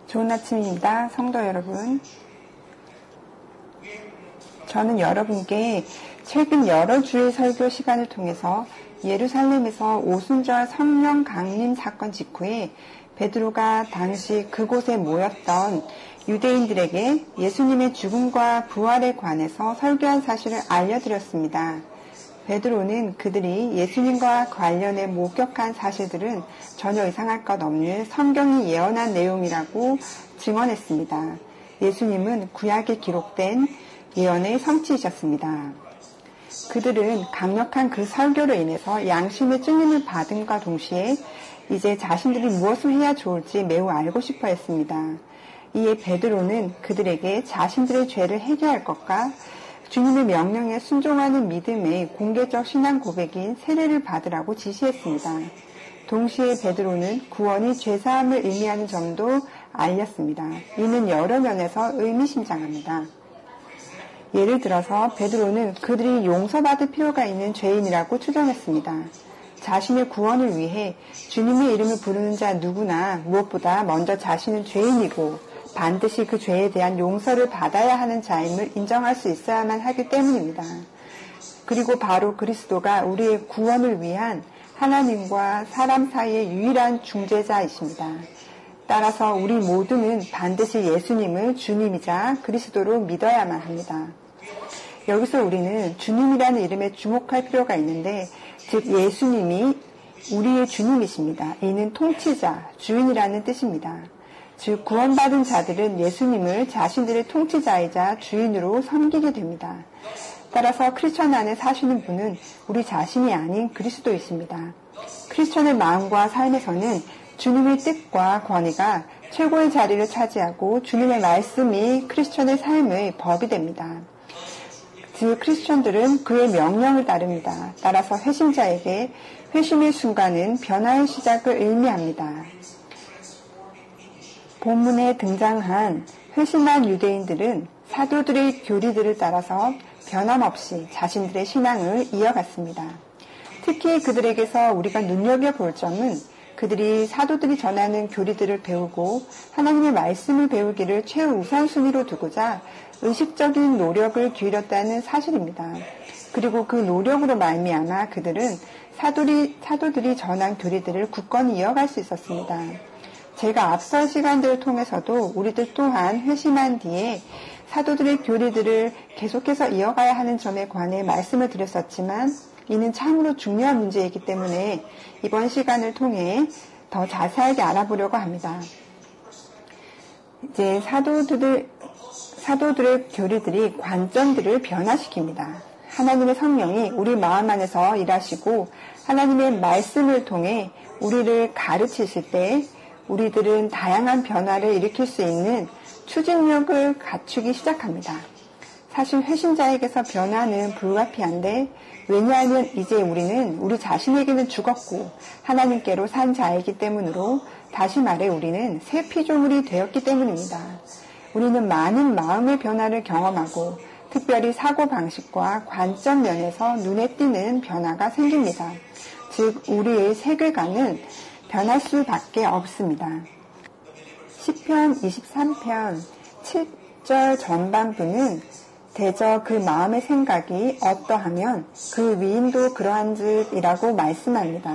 좋은 아침입니다. 성도 여러분. 저는 여러분께 최근 여러 주의 설교 시간을 통해서 예루살렘에서 오순절 성령 강림 사건 직후에 베드로가 당시 그곳에 모였던 유대인들에게 예수님의 죽음과 부활에 관해서 설교한 사실을 알려드렸습니다. 베드로는 그들이 예수님과 관련해 목격한 사실들은 전혀 이상할 것 없는 성경이 예언한 내용이라고 증언했습니다. 예수님은 구약에 기록된 예언의 성취이셨습니다. 그들은 강력한 그 설교로 인해서 양심의 찔림을 받음과 동시에 이제 자신들이 무엇을 해야 좋을지 매우 알고 싶어 했습니다. 이에 베드로는 그들에게 자신들의 죄를 해결할 것과 주님의 명령에 순종하는 믿음의 공개적 신앙 고백인 세례를 받으라고 지시했습니다. 동시에 베드로는 구원이 죄사함을 의미하는 점도 알렸습니다. 이는 여러 면에서 의미심장합니다. 예를 들어서 베드로는 그들이 용서받을 필요가 있는 죄인이라고 추정했습니다. 자신의 구원을 위해 주님의 이름을 부르는 자 누구나 무엇보다 먼저 자신은 죄인이고 반드시 그 죄에 대한 용서를 받아야 하는 자임을 인정할 수 있어야만 하기 때문입니다. 그리고 바로 그리스도가 우리의 구원을 위한 하나님과 사람 사이의 유일한 중재자이십니다. 따라서 우리 모두는 반드시 예수님을 주님이자 그리스도로 믿어야만 합니다. 여기서 우리는 주님이라는 이름에 주목할 필요가 있는데, 즉 예수님이 우리의 주님이십니다. 이는 통치자, 주인이라는 뜻입니다. 즉 구원받은 자들은 예수님을 자신들의 통치자이자 주인으로 섬기게 됩니다. 따라서 크리스천 안에 사시는 분은 우리 자신이 아닌 그리스도이십니다. 크리스천의 마음과 삶에서는 주님의 뜻과 권위가 최고의 자리를 차지하고 주님의 말씀이 크리스천의 삶의 법이 됩니다. 즉 크리스천들은 그의 명령을 따릅니다. 따라서 회심자에게 회심의 순간은 변화의 시작을 의미합니다. 본문에 등장한 회심한 유대인들은 사도들의 교리들을 따라서 변함없이 자신들의 신앙을 이어갔습니다. 특히 그들에게서 우리가 눈여겨볼 점은 그들이 사도들이 전하는 교리들을 배우고 하나님의 말씀을 배우기를 최우선순위로 두고자 의식적인 노력을 기울였다는 사실입니다. 그리고 그 노력으로 말미암아 그들은 사도들이 전한 교리들을 굳건히 이어갈 수 있었습니다. 제가 앞선 시간들을 통해서도 우리들 또한 회심한 뒤에 사도들의 교리들을 계속해서 이어가야 하는 점에 관해 말씀을 드렸었지만 이는 참으로 중요한 문제이기 때문에 이번 시간을 통해 더 자세하게 알아보려고 합니다. 이제 사도들의 교리들이 관점들을 변화시킵니다. 하나님의 성령이 우리 마음 안에서 일하시고 하나님의 말씀을 통해 우리를 가르치실 때 우리들은 다양한 변화를 일으킬 수 있는 추진력을 갖추기 시작합니다. 사실 회심자에게서 변화는 불가피한데 왜냐하면 이제 우리는 우리 자신에게는 죽었고 하나님께로 산 자이기 때문으로 다시 말해 우리는 새 피조물이 되었기 때문입니다. 우리는 많은 마음의 변화를 경험하고 특별히 사고방식과 관점 면에서 눈에 띄는 변화가 생깁니다. 즉 우리의 세계관은 변할 수밖에 없습니다. 시편 23편 7절 전반부는 대저 그 마음의 생각이 어떠하면 그 위인도 그러한듯이라고 말씀합니다.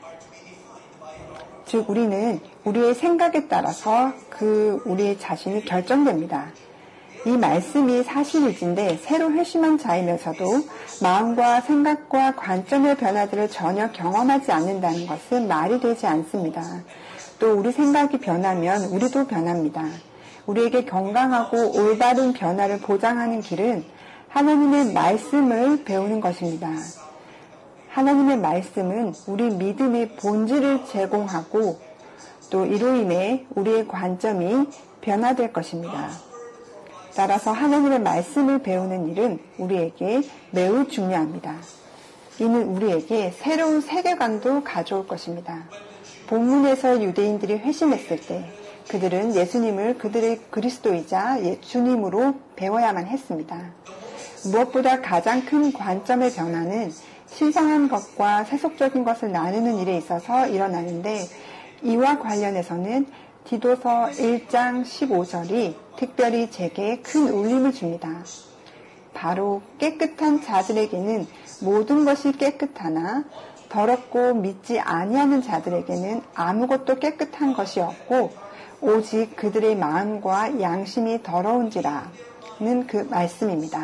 즉 우리는 우리의 생각에 따라서 우리의 자신이 결정됩니다. 이 말씀이 사실일진데 새로 회심한 자이면서도 마음과 생각과 관점의 변화들을 전혀 경험하지 않는다는 것은 말이 되지 않습니다. 또 우리 생각이 변하면 우리도 변합니다. 우리에게 건강하고 올바른 변화를 보장하는 길은 하나님의 말씀을 배우는 것입니다. 하나님의 말씀은 우리 믿음의 본질을 제공하고 또 이로 인해 우리의 관점이 변화될 것입니다. 따라서 하나님의 말씀을 배우는 일은 우리에게 매우 중요합니다. 이는 우리에게 새로운 세계관도 가져올 것입니다. 본문에서 유대인들이 회심했을 때 그들은 예수님을 그들의 그리스도이자 주님으로 배워야만 했습니다. 무엇보다 가장 큰 관점의 변화는 신성한 것과 세속적인 것을 나누는 일에 있어서 일어나는데 이와 관련해서는 디도서 1장 15절이 특별히 제게 큰 울림을 줍니다. 바로 깨끗한 자들에게는 모든 것이 깨끗하나 더럽고 믿지 아니하는 자들에게는 아무것도 깨끗한 것이 없고 오직 그들의 마음과 양심이 더러운지라는 그 말씀입니다.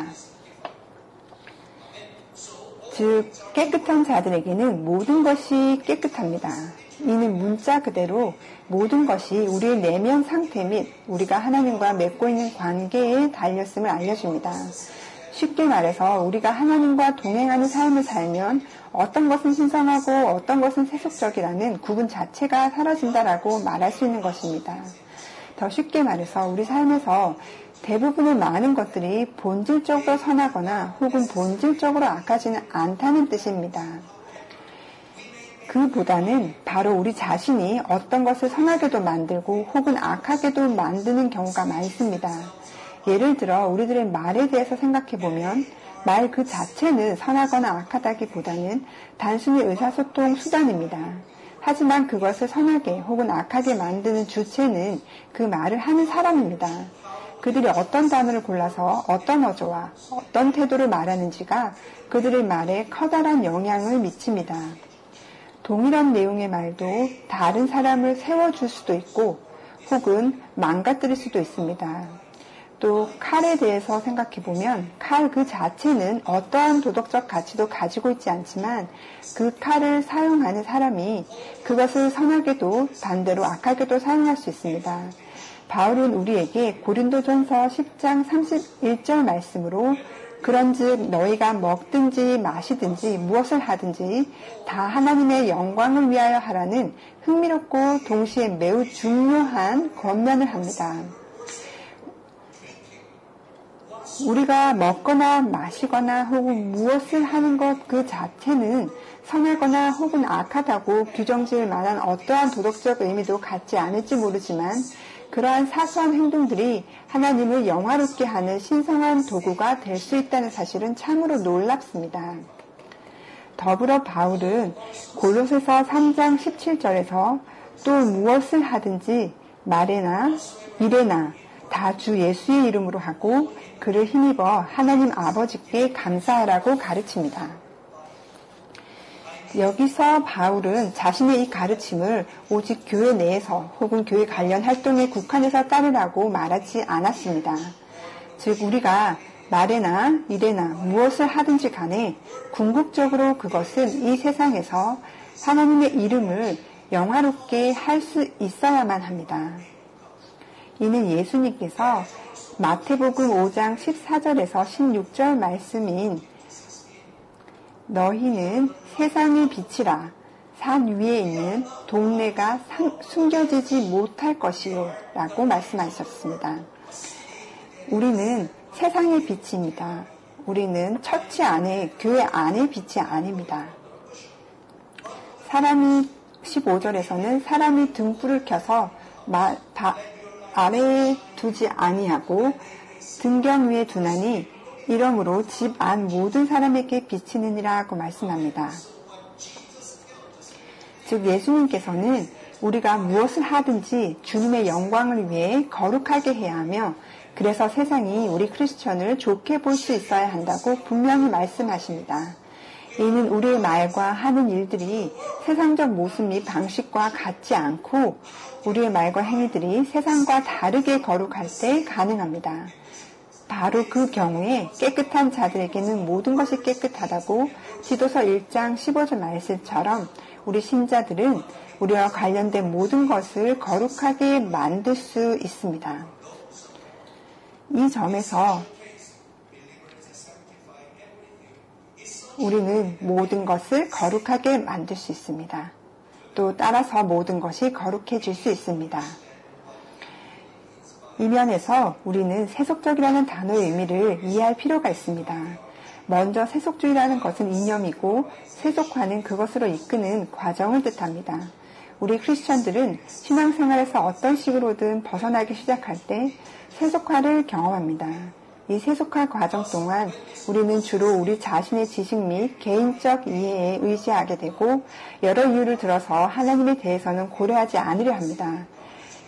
즉 깨끗한 자들에게는 모든 것이 깨끗합니다. 이는 문자 그대로 모든 것이 우리의 내면 상태 및 우리가 하나님과 맺고 있는 관계에 달렸음을 알려줍니다. 쉽게 말해서 우리가 하나님과 동행하는 삶을 살면 어떤 것은 신성하고 어떤 것은 세속적이라는 구분 자체가 사라진다라고 말할 수 있는 것입니다. 더 쉽게 말해서 우리 삶에서 대부분의 많은 것들이 본질적으로 선하거나 혹은 본질적으로 악하지는 않다는 뜻입니다. 그보다는 바로 우리 자신이 어떤 것을 선하게도 만들고 혹은 악하게도 만드는 경우가 많습니다. 예를 들어 우리들의 말에 대해서 생각해보면 말 그 자체는 선하거나 악하다기보다는 단순히 의사소통 수단입니다. 하지만 그것을 선하게 혹은 악하게 만드는 주체는 그 말을 하는 사람입니다. 그들이 어떤 단어를 골라서 어떤 어조와 어떤 태도를 말하는지가 그들의 말에 커다란 영향을 미칩니다. 동일한 내용의 말도 다른 사람을 세워줄 수도 있고 혹은 망가뜨릴 수도 있습니다. 또 칼에 대해서 생각해보면 칼 그 자체는 어떠한 도덕적 가치도 가지고 있지 않지만 그 칼을 사용하는 사람이 그것을 선하게도 반대로 악하게도 사용할 수 있습니다. 바울은 우리에게 고린도전서 10장 31절 말씀으로 그런즉 너희가 먹든지 마시든지 무엇을 하든지 다 하나님의 영광을 위하여 하라는 흥미롭고 동시에 매우 중요한 권면을 합니다. 우리가 먹거나 마시거나 혹은 무엇을 하는 것 그 자체는 선하거나 혹은 악하다고 규정지을 만한 어떠한 도덕적 의미도 갖지 않을지 모르지만 그러한 사소한 행동들이 하나님을 영화롭게 하는 신성한 도구가 될 수 있다는 사실은 참으로 놀랍습니다. 더불어 바울은 골로새서 3장 17절에서 또 무엇을 하든지 말에나 일에나 다 주 예수의 이름으로 하고 그를 힘입어 하나님 아버지께 감사하라고 가르칩니다. 여기서 바울은 자신의 이 가르침을 오직 교회 내에서 혹은 교회 관련 활동에 국한해서 따르라고 말하지 않았습니다. 즉 우리가 말에나 일에나 무엇을 하든지 간에 궁극적으로 그것은 이 세상에서 하나님의 이름을 영화롭게 할 수 있어야만 합니다. 이는 예수님께서 마태복음 5장 14절에서 16절 말씀인 너희는 세상의 빛이라 산 위에 있는 동네가 숨겨지지 못할 것이요 라고 말씀하셨습니다. 우리는 세상의 빛입니다. 우리는 처치 안에 교회 안의 빛이 아닙니다. 15절에서는 사람이 등불을 켜서 아래에 두지 아니하고 등경 위에 두나니 이러므로 집 안 모든 사람에게 비치느니라고 말씀합니다. 즉 예수님께서는 우리가 무엇을 하든지 주님의 영광을 위해 거룩하게 해야 하며 그래서 세상이 우리 크리스천을 좋게 볼 수 있어야 한다고 분명히 말씀하십니다. 이는 우리의 말과 하는 일들이 세상적 모습 및 방식과 같지 않고 우리의 말과 행위들이 세상과 다르게 거룩할 때 가능합니다. 바로 그 경우에 깨끗한 자들에게는 모든 것이 깨끗하다고 디도서 1장 15절 말씀처럼 우리 신자들은 우리와 관련된 모든 것을 거룩하게 만들 수 있습니다. 이 점에서 우리는 모든 것을 거룩하게 만들 수 있습니다. 또 따라서 모든 것이 거룩해질 수 있습니다. 이 면에서 우리는 세속적이라는 단어의 의미를 이해할 필요가 있습니다. 먼저 세속주의라는 것은 이념이고 세속화는 그것으로 이끄는 과정을 뜻합니다. 우리 크리스천들은 신앙생활에서 어떤 식으로든 벗어나기 시작할 때 세속화를 경험합니다. 이 세속화 과정 동안 우리는 주로 우리 자신의 지식 및 개인적 이해에 의지하게 되고 여러 이유를 들어서 하나님에 대해서는 고려하지 않으려 합니다.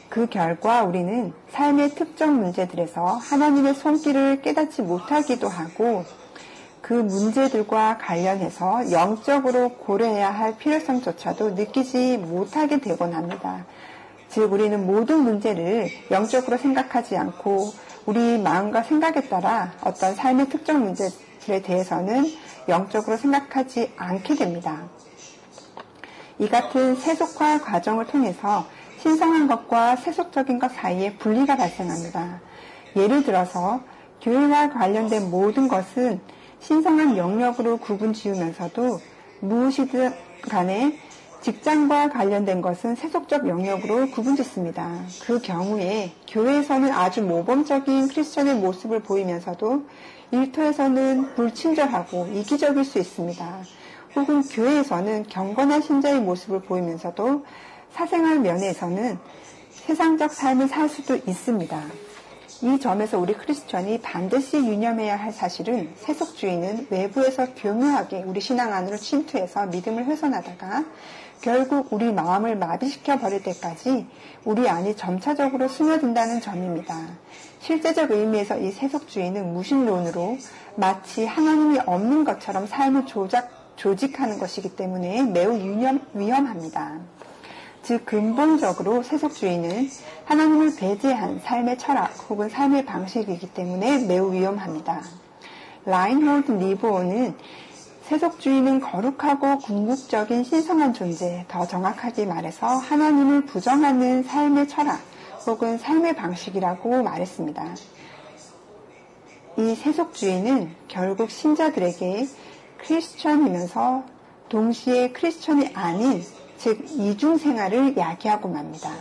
그 결과 우리는 삶의 특정 문제들에서 하나님의 손길을 깨닫지 못하기도 하고 그 문제들과 관련해서 영적으로 고려해야 할 필요성조차도 느끼지 못하게 되곤 합니다. 즉 우리는 모든 문제를 영적으로 생각하지 않고 우리 마음과 생각에 따라 어떤 삶의 특정 문제들에 대해서는 영적으로 생각하지 않게 됩니다. 이 같은 세속화 과정을 통해서 신성한 것과 세속적인 것 사이에 분리가 발생합니다. 예를 들어서 교회와 관련된 모든 것은 신성한 영역으로 구분 지으면서도 무엇이든 간에 직장과 관련된 것은 세속적 영역으로 구분 짓습니다. 그 경우에 교회에서는 아주 모범적인 크리스천의 모습을 보이면서도 일터에서는 불친절하고 이기적일 수 있습니다. 혹은 교회에서는 경건한 신자의 모습을 보이면서도 사생활 면에서는 세상적 삶을 살 수도 있습니다. 이 점에서 우리 크리스천이 반드시 유념해야 할 사실은 세속주의는 외부에서 교묘하게 우리 신앙 안으로 침투해서 믿음을 훼손하다가 결국 우리 마음을 마비시켜 버릴 때까지 우리 안이 점차적으로 스며든다는 점입니다. 실제적 의미에서 이 세속주의는 무신론으로 마치 하나님이 없는 것처럼 삶을 조직하는 것이기 때문에 매우 위험합니다. 즉 근본적으로 세속주의는 하나님을 배제한 삶의 철학 혹은 삶의 방식이기 때문에 매우 위험합니다. 라인홀드 리보어는 세속주의는 거룩하고 궁극적인 신성한 존재, 더 정확하게 말해서 하나님을 부정하는 삶의 철학 혹은 삶의 방식이라고 말했습니다. 이 세속주의는 결국 신자들에게 크리스천이면서 동시에 크리스천이 아닌 즉 이중생활을 야기하고 맙니다.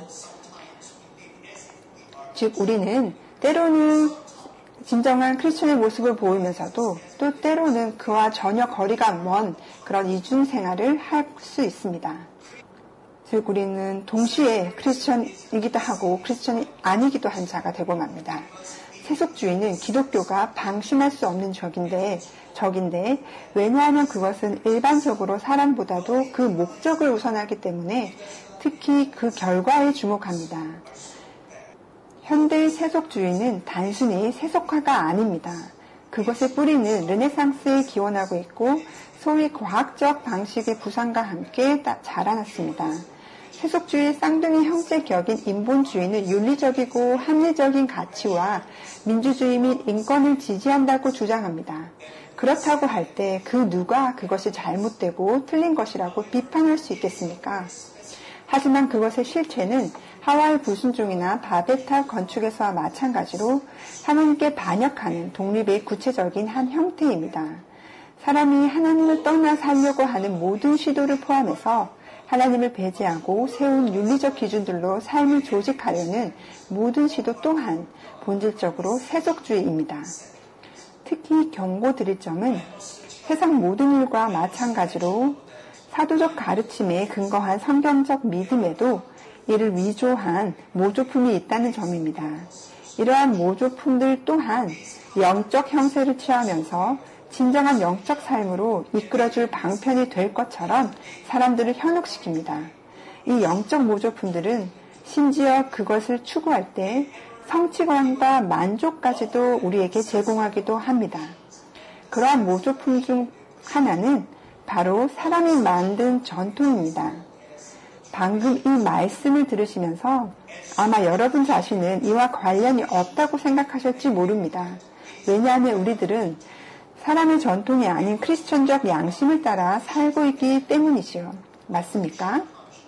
즉 우리는 때로는 진정한 크리스천의 모습을 보이면서도 또 때로는 그와 전혀 거리가 먼 그런 이중생활을 할 수 있습니다. 즉 우리는 동시에 크리스천이기도 하고 크리스천이 아니기도 한 자가 되고 맙니다. 세속주의는 기독교가 방심할 수 없는 적인데 왜냐하면 그것은 일반적으로 사람보다도 그 목적을 우선하기 때문에 특히 그 결과에 주목합니다. 현대의 세속주의는 단순히 세속화가 아닙니다. 그것의 뿌리는 르네상스에 기원하고 있고 소위 과학적 방식의 부상과 함께 자라났습니다. 세속주의의 쌍둥이 형제격인 인본주의는 윤리적이고 합리적인 가치와 민주주의 및 인권을 지지한다고 주장합니다. 그렇다고 할 때 그 누가 그것이 잘못되고 틀린 것이라고 비판할 수 있겠습니까? 하지만 그것의 실체는 하와이 불순종이나 바베타 건축에서와 마찬가지로 하나님께 반역하는 독립의 구체적인 한 형태입니다. 사람이 하나님을 떠나 살려고 하는 모든 시도를 포함해서 하나님을 배제하고 세운 윤리적 기준들로 삶을 조직하려는 모든 시도 또한 본질적으로 세속주의입니다. 특히 경고드릴 점은 세상 모든 일과 마찬가지로 사도적 가르침에 근거한 성경적 믿음에도 이를 위조한 모조품이 있다는 점입니다. 이러한 모조품들 또한 영적 형세를 취하면서 진정한 영적 삶으로 이끌어줄 방편이 될 것처럼 사람들을 현혹시킵니다. 이 영적 모조품들은 심지어 그것을 추구할 때 성취감과 만족까지도 우리에게 제공하기도 합니다. 그러한 모조품 중 하나는 바로 사람이 만든 전통입니다. 방금 이 말씀을 들으시면서 아마 여러분 자신은 이와 관련이 없다고 생각하실지 모릅니다. 왜냐하면 우리들은 사람의 전통이 아닌 크리스천적 양심을 따라 살고 있기 때문이지요. 맞습니까?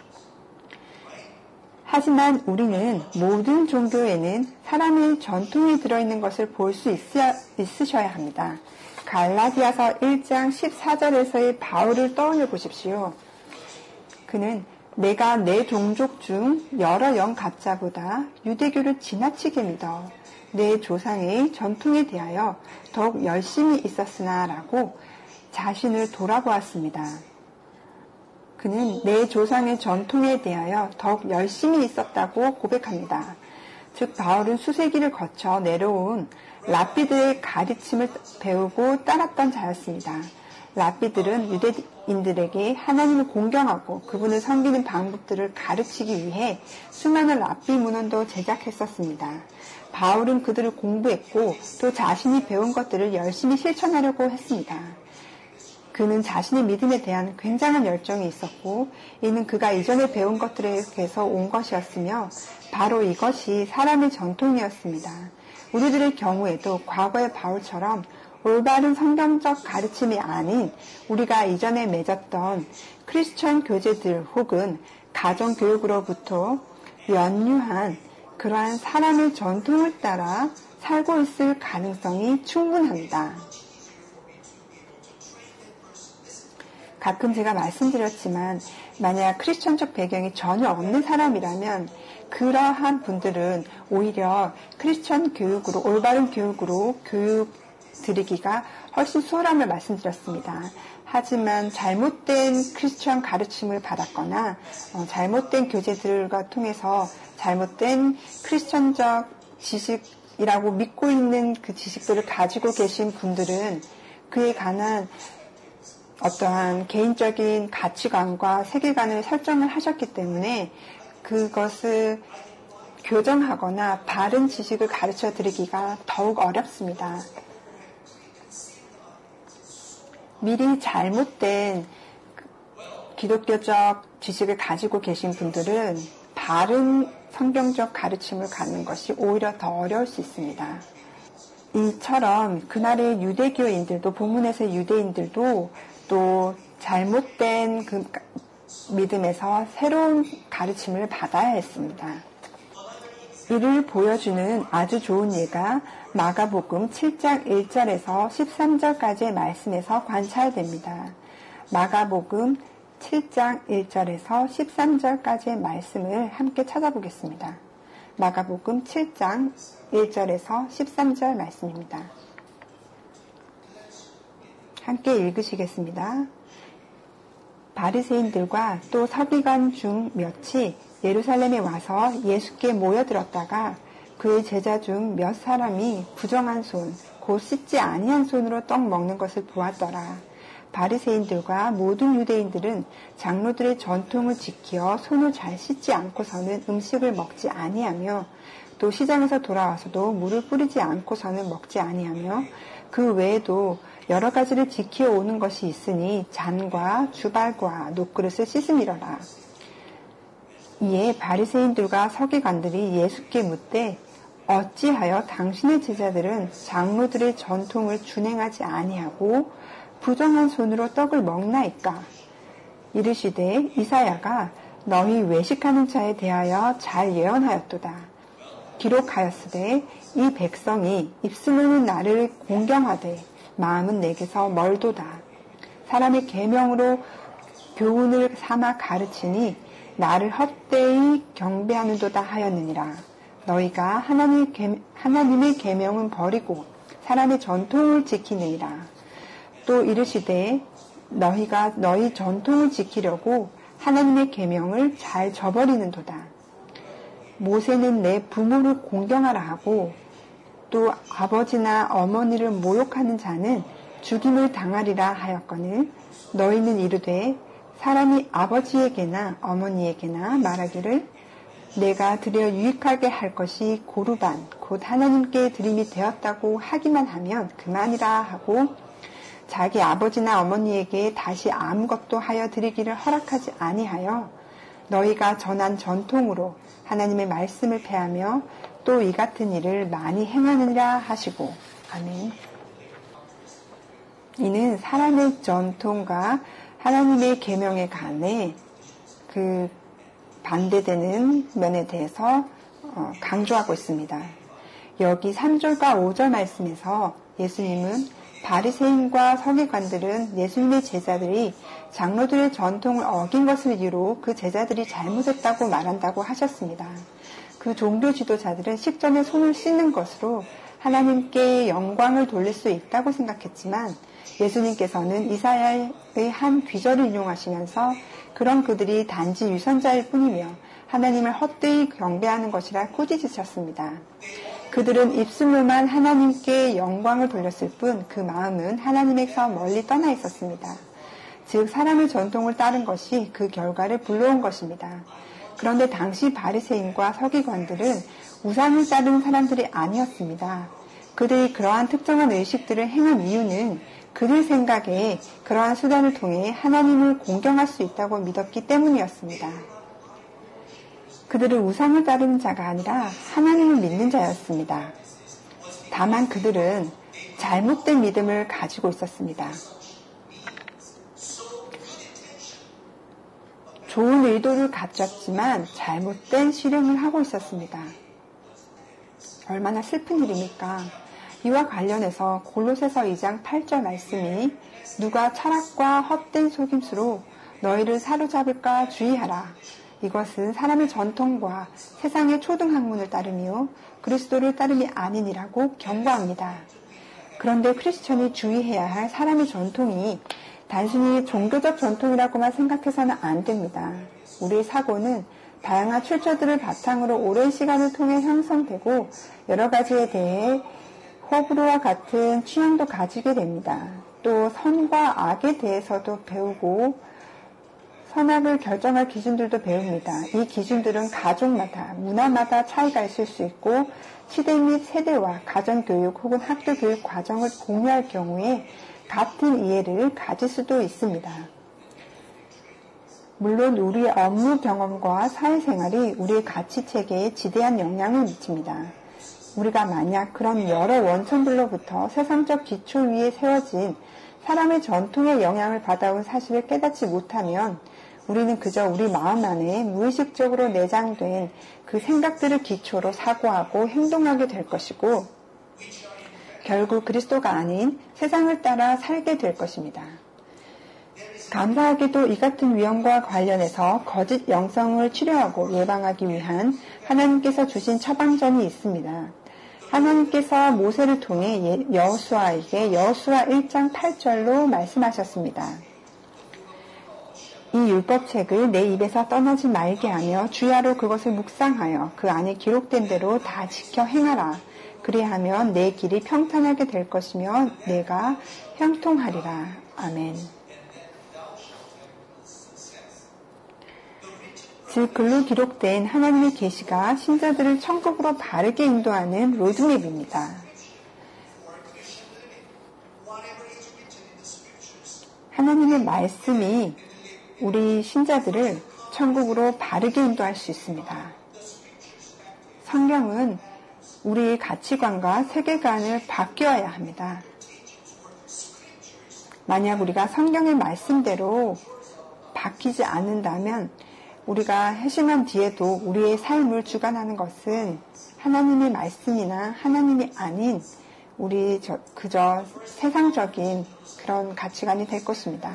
하지만 우리는 모든 종교에는 사람의 전통이 들어있는 것을 볼 수 있으셔야 합니다. 갈라디아서 1장 14절에서의 바울을 떠올려 보십시오. 그는 내가 내 종족 중 여러 영갑자보다 유대교를 지나치게 믿어 내 조상의 전통에 대하여 더욱 열심히 있었으나 라고 자신을 돌아보았습니다. 그는 내 조상의 전통에 대하여 더욱 열심히 있었다고 고백합니다. 즉 바울은 수세기를 거쳐 내려온 라피드의 가르침을 배우고 따랐던 자였습니다. 랍비들은 유대인들에게 하나님을 공경하고 그분을 섬기는 방법들을 가르치기 위해 수많은 랍비 문헌도 제작했었습니다. 바울은 그들을 공부했고 또 자신이 배운 것들을 열심히 실천하려고 했습니다. 그는 자신의 믿음에 대한 굉장한 열정이 있었고 이는 그가 이전에 배운 것들에게서 온 것이었으며 바로 이것이 사람의 전통이었습니다. 우리들의 경우에도 과거의 바울처럼 올바른 성경적 가르침이 아닌 우리가 이전에 맺었던 크리스천 교제들 혹은 가정교육으로부터 연유한 그러한 사람의 전통을 따라 살고 있을 가능성이 충분합니다. 가끔 제가 말씀드렸지만 만약 크리스천적 배경이 전혀 없는 사람이라면 그러한 분들은 오히려 크리스천 교육으로 올바른 교육으로 교육 드리기가 훨씬 수월함을 말씀드렸습니다. 하지만 잘못된 크리스천 가르침을 받았거나 잘못된 교제들과 통해서 잘못된 크리스천적 지식이라고 믿고 있는 그 지식들을 가지고 계신 분들은 그에 관한 어떠한 개인적인 가치관과 세계관을 설정을 하셨기 때문에 그것을 교정하거나 바른 지식을 가르쳐 드리기가 더욱 어렵습니다. 미리 잘못된 기독교적 지식을 가지고 계신 분들은 바른 성경적 가르침을 갖는 것이 오히려 더 어려울 수 있습니다. 이처럼 그날의 유대교인들도 본문에서의 유대인들도 또 잘못된 그 믿음에서 새로운 가르침을 받아야 했습니다. 이를 보여주는 아주 좋은 예가 마가복음 7장 1절에서 13절까지의 말씀에서 관찰됩니다. 마가복음 7장 1절에서 13절까지의 말씀을 함께 찾아보겠습니다. 마가복음 7장 1절에서 13절 말씀입니다. 함께 읽으시겠습니다. 바리새인들과 또 서기관 중 몇이 예루살렘에 와서 예수께 모여들었다가 그의 제자 중 몇 사람이 부정한 손, 곧 씻지 아니한 손으로 떡 먹는 것을 보았더라. 바리새인들과 모든 유대인들은 장로들의 전통을 지키어 손을 잘 씻지 않고서는 음식을 먹지 아니하며 또 시장에서 돌아와서도 물을 뿌리지 않고서는 먹지 아니하며 그 외에도 여러 가지를 지키어 오는 것이 있으니 잔과 주발과 녹그릇을 씻음이러라. 이에 바리새인들과 서기관들이 예수께 묻되 어찌하여 당신의 제자들은 장로들의 전통을 준행하지 아니하고 부정한 손으로 떡을 먹나이까? 이르시되 이사야가 너희 외식하는 자에 대하여 잘 예언하였도다. 기록하였으되 이 백성이 입술로는 나를 공경하되 마음은 내게서 멀도다. 사람의 계명으로 교훈을 삼아 가르치니 나를 헛되이 경배하는도다 하였느니라. 너희가 하나님의 계명은 버리고 사람의 전통을 지키느니라. 또 이르시되 너희가 너희 전통을 지키려고 하나님의 계명을 잘 저버리는도다. 모세는 내 부모를 공경하라 하고 또 아버지나 어머니를 모욕하는 자는 죽임을 당하리라 하였거늘 너희는 이르되 사람이 아버지에게나 어머니에게나 말하기를 내가 드려 유익하게 할 것이 고르반 곧 하나님께 드림이 되었다고 하기만 하면 그만이라 하고 자기 아버지나 어머니에게 다시 아무것도 하여 드리기를 허락하지 아니하여 너희가 전한 전통으로 하나님의 말씀을 폐하며 또 이 같은 일을 많이 행하느니라 하시고 아멘. 이는 사람의 전통과 하나님의 계명에 관해 그 반대되는 면에 대해서 강조하고 있습니다. 여기 3절과 5절 말씀에서 예수님은 바리새인과 서기관들은 예수님의 제자들이 장로들의 전통을 어긴 것을 이유로 그 제자들이 잘못했다고 말한다고 하셨습니다. 그 종교 지도자들은 식전에 손을 씻는 것으로 하나님께 영광을 돌릴 수 있다고 생각했지만 예수님께서는 이사야의 한 귀절을 인용하시면서 그런 그들이 단지 유선자일 뿐이며 하나님을 헛되이 경배하는 것이라 꾸짖으셨습니다. 그들은 입술로만 하나님께 영광을 돌렸을 뿐 그 마음은 하나님에서 멀리 떠나 있었습니다. 즉 사람의 전통을 따른 것이 그 결과를 불러온 것입니다. 그런데 당시 바리새인과 서기관들은 우상을 따르는 사람들이 아니었습니다. 그들이 그러한 특정한 의식들을 행한 이유는 그들 생각에 그러한 수단을 통해 하나님을 공경할 수 있다고 믿었기 때문이었습니다. 그들은 우상을 따르는 자가 아니라 하나님을 믿는 자였습니다. 다만 그들은 잘못된 믿음을 가지고 있었습니다. 좋은 의도를 가졌지만 잘못된 실행을 하고 있었습니다. 얼마나 슬픈 일입니까? 이와 관련해서 골로새서 2장 8절 말씀이 누가 철학과 헛된 속임수로 너희를 사로잡을까 주의하라. 이것은 사람의 전통과 세상의 초등학문을 따르며 그리스도를 따름이 아니니라고 경고합니다. 그런데 크리스천이 주의해야 할 사람의 전통이 단순히 종교적 전통이라고만 생각해서는 안 됩니다. 우리의 사고는 다양한 출처들을 바탕으로 오랜 시간을 통해 형성되고 여러 가지에 대해 호불호와 같은 취향도 가지게 됩니다. 또 선과 악에 대해서도 배우고 선악을 결정할 기준들도 배웁니다. 이 기준들은 가족마다, 문화마다 차이가 있을 수 있고 시대 및 세대와 가정교육 혹은 학교교육 과정을 공유할 경우에 같은 이해를 가질 수도 있습니다. 물론 우리의 업무 경험과 사회생활이 우리의 가치체계에 지대한 영향을 미칩니다. 우리가 만약 그런 여러 원천들로부터 세상적 기초 위에 세워진 사람의 전통의 영향을 받아온 사실을 깨닫지 못하면 우리는 그저 우리 마음 안에 무의식적으로 내장된 그 생각들을 기초로 사고하고 행동하게 될 것이고 결국 그리스도가 아닌 세상을 따라 살게 될 것입니다. 감사하게도 이 같은 위험과 관련해서 거짓 영성을 치료하고 예방하기 위한 하나님께서 주신 처방전이 있습니다. 하나님께서 모세를 통해 여호수아에게 여호수아 1장 8절로 말씀하셨습니다. 이 율법책을 내 입에서 떠나지 말게 하며 주야로 그것을 묵상하여 그 안에 기록된 대로 다 지켜 행하라. 그리하면 내 길이 평탄하게 될 것이며 내가 형통하리라. 아멘. 즉 글로 기록된 하나님의 계시가 신자들을 천국으로 바르게 인도하는 로드맵입니다. 하나님의 말씀이 우리 신자들을 천국으로 바르게 인도할 수 있습니다. 성경은 우리의 가치관과 세계관을 바뀌어야 합니다. 만약 우리가 성경의 말씀대로 바뀌지 않는다면 우리가 회심한 뒤에도 우리의 삶을 주관하는 것은 하나님의 말씀이나 하나님이 아닌 우리 그저 세상적인 그런 가치관이 될 것입니다.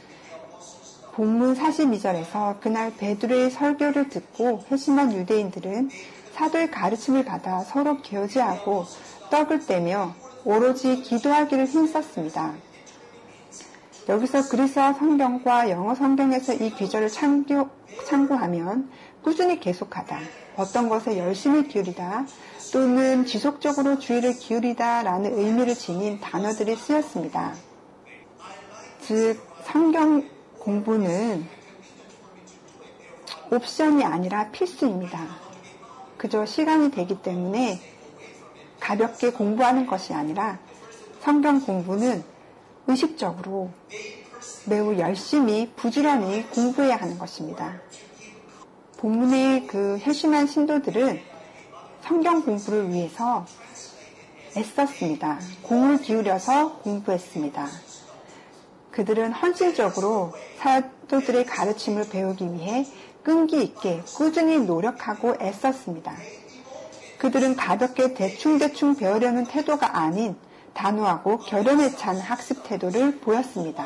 본문 42절에서 그날 베드로의 설교를 듣고 회심한 유대인들은 사도의 가르침을 받아 서로 교제하고 떡을 떼며 오로지 기도하기를 힘썼습니다. 여기서 그리스어 성경과 영어 성경에서 이 귀절을 참고하면 꾸준히 계속하다, 어떤 것에 열심히 기울이다 또는 지속적으로 주의를 기울이다 라는 의미를 지닌 단어들이 쓰였습니다. 즉 성경 공부는 옵션이 아니라 필수입니다. 그저 시간이 되기 때문에 가볍게 공부하는 것이 아니라 성경 공부는 의식적으로 매우 열심히 부지런히 공부해야 하는 것입니다. 본문의 그 회심한 신도들은 성경 공부를 위해서 애썼습니다. 공을 기울여서 공부했습니다. 그들은 헌신적으로 사도들의 가르침을 배우기 위해 끈기 있게 꾸준히 노력하고 애썼습니다. 그들은 가볍게 대충대충 배우려는 태도가 아닌 단호하고 결연에 찬 학습 태도를 보였습니다.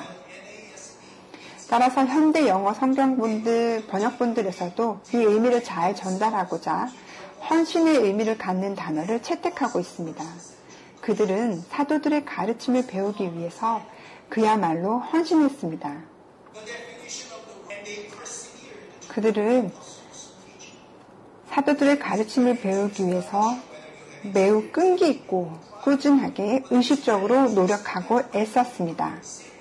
따라서 현대 영어 성경본들, 번역본들에서도 이 의미를 잘 전달하고자 헌신의 의미를 갖는 단어를 채택하고 있습니다. 그들은 사도들의 가르침을 배우기 위해서 그야말로 헌신했습니다. 그들은 사도들의 가르침을 배우기 위해서 매우 끈기 있고 꾸준하게 의식적으로 노력하고 애썼습니다.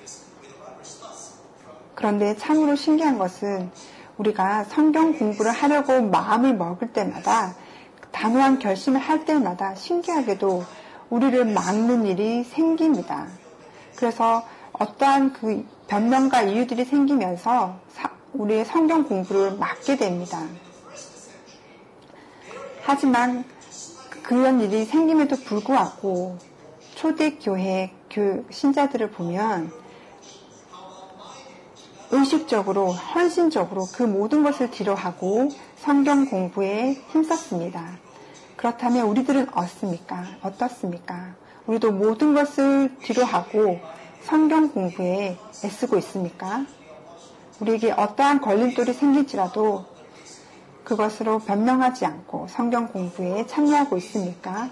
그런데 참으로 신기한 것은 우리가 성경 공부를 하려고 마음을 먹을 때마다 단호한 결심을 할 때마다 신기하게도 우리를 막는 일이 생깁니다. 그래서 어떠한 그 변명과 이유들이 생기면서 우리의 성경 공부를 막게 됩니다. 하지만 그런 일이 생김에도 불구하고 초대교회 신자들을 보면 의식적으로 헌신적으로 그 모든 것을 뒤로하고 성경 공부에 힘썼습니다. 그렇다면 우리들은 어떻습니까? 우리도 모든 것을 뒤로하고 성경 공부에 애쓰고 있습니까? 우리에게 어떠한 걸림돌이 생길지라도 그것으로 변명하지 않고 성경 공부에 참여하고 있습니까?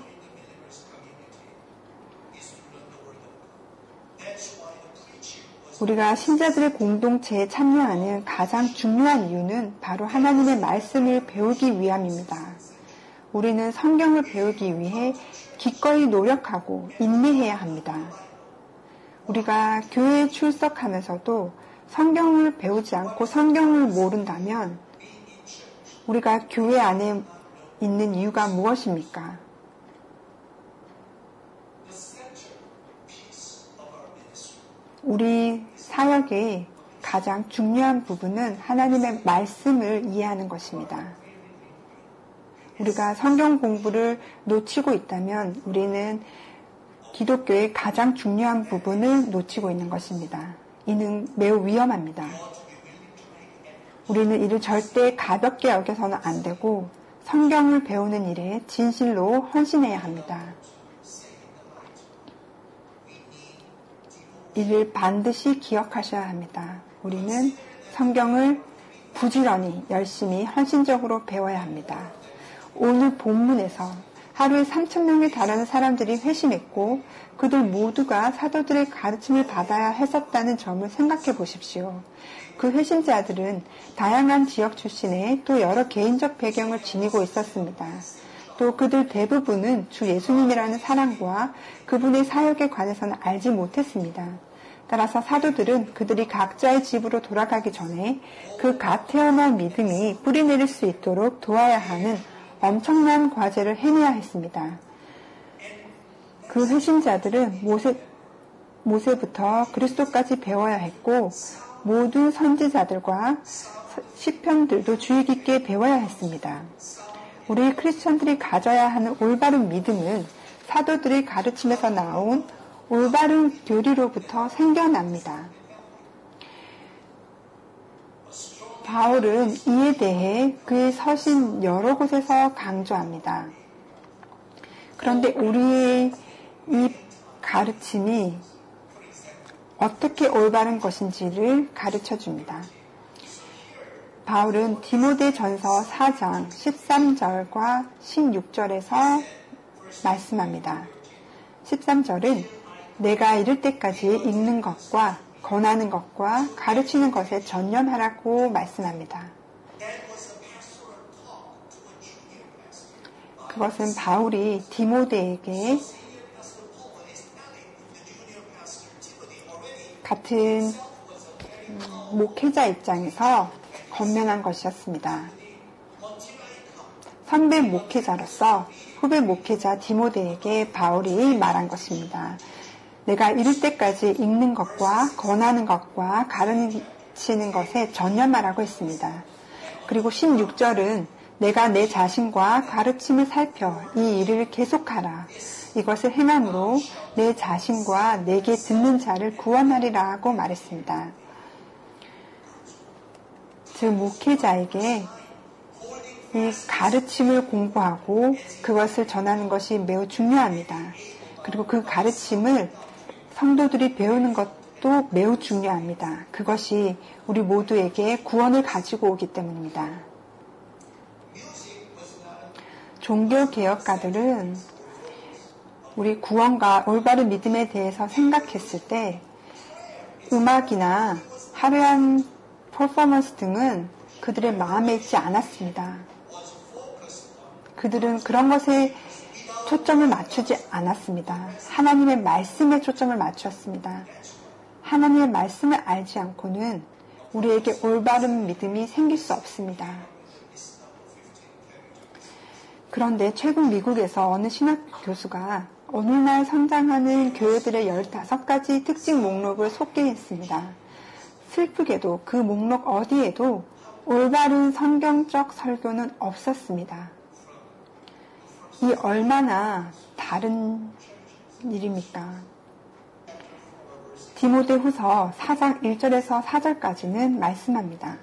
우리가 신자들의 공동체에 참여하는 가장 중요한 이유는 바로 하나님의 말씀을 배우기 위함입니다. 우리는 성경을 배우기 위해 기꺼이 노력하고 인내해야 합니다. 우리가 교회에 출석하면서도 성경을 배우지 않고 성경을 모른다면 우리가 교회 안에 있는 이유가 무엇입니까? 우리 사역의 가장 중요한 부분은 하나님의 말씀을 이해하는 것입니다. 우리가 성경 공부를 놓치고 있다면 우리는 기독교의 가장 중요한 부분을 놓치고 있는 것입니다. 이는 매우 위험합니다. 우리는 이를 절대 가볍게 여겨서는 안 되고 성경을 배우는 일에 진실로 헌신해야 합니다. 이를 반드시 기억하셔야 합니다. 우리는 성경을 부지런히 열심히 헌신적으로 배워야 합니다. 오늘 본문에서 하루에 3,000명에 달하는 사람들이 회심했고 그들 모두가 사도들의 가르침을 받아야 했었다는 점을 생각해 보십시오. 그 회심자들은 다양한 지역 출신의 또 여러 개인적 배경을 지니고 있었습니다. 또 그들 대부분은 주 예수님이라는 사랑과 그분의 사역에 관해서는 알지 못했습니다. 따라서 사도들은 그들이 각자의 집으로 돌아가기 전에 그 갓 태어난 믿음이 뿌리내릴 수 있도록 도와야 하는 엄청난 과제를 해내야 했습니다. 그 회심자들은 모세부터 그리스도까지 배워야 했고 모두 선지자들과 시편들도 주의 깊게 배워야 했습니다. 우리 크리스천들이 가져야 하는 올바른 믿음은 사도들의 가르침에서 나온 올바른 교리로부터 생겨납니다. 바울은 이에 대해 그의 서신 여러 곳에서 강조합니다. 그런데 우리의 이 가르침이 어떻게 올바른 것인지를 가르쳐 줍니다. 바울은 디모데전서 4장 13절과 16절에서 말씀합니다. 13절은 내가 이를 때까지 읽는 것과 권하는 것과 가르치는 것에 전념하라고 말씀합니다. 그것은 바울이 디모데에게 같은 목회자 입장에서 권면한 것이었습니다. 선배 목회자로서 후배 목회자 디모데에게 바울이 말한 것입니다. 내가 이를 때까지 읽는 것과 권하는 것과 가르치는 것에 전념하라고 했습니다. 그리고 16절은 내가 내 자신과 가르침을 살펴 이 일을 계속하라. 이것을 행함으로 내 자신과 내게 듣는 자를 구원하리라고 말했습니다. 즉 목회자에게 이 가르침을 공부하고 그것을 전하는 것이 매우 중요합니다. 그리고 그 가르침을 성도들이 배우는 것도 매우 중요합니다. 그것이 우리 모두에게 구원을 가지고 오기 때문입니다. 종교개혁가들은 우리 구원과 올바른 믿음에 대해서 생각했을 때 음악이나 화려한 퍼포먼스 등은 그들의 마음에 있지 않았습니다. 그들은 그런 것에 초점을 맞추지 않았습니다. 하나님의 말씀에 초점을 맞추었습니다. 하나님의 말씀을 알지 않고는 우리에게 올바른 믿음이 생길 수 없습니다. 그런데 최근 미국에서 어느 신학 교수가 오늘날 성장하는 교회들의 15가지 특징 목록을 소개했습니다. 슬프게도 그 목록 어디에도 올바른 성경적 설교는 없었습니다. 이 얼마나 다른 일입니까? 디모데후서 4장 1절에서 4절까지는 말씀합니다.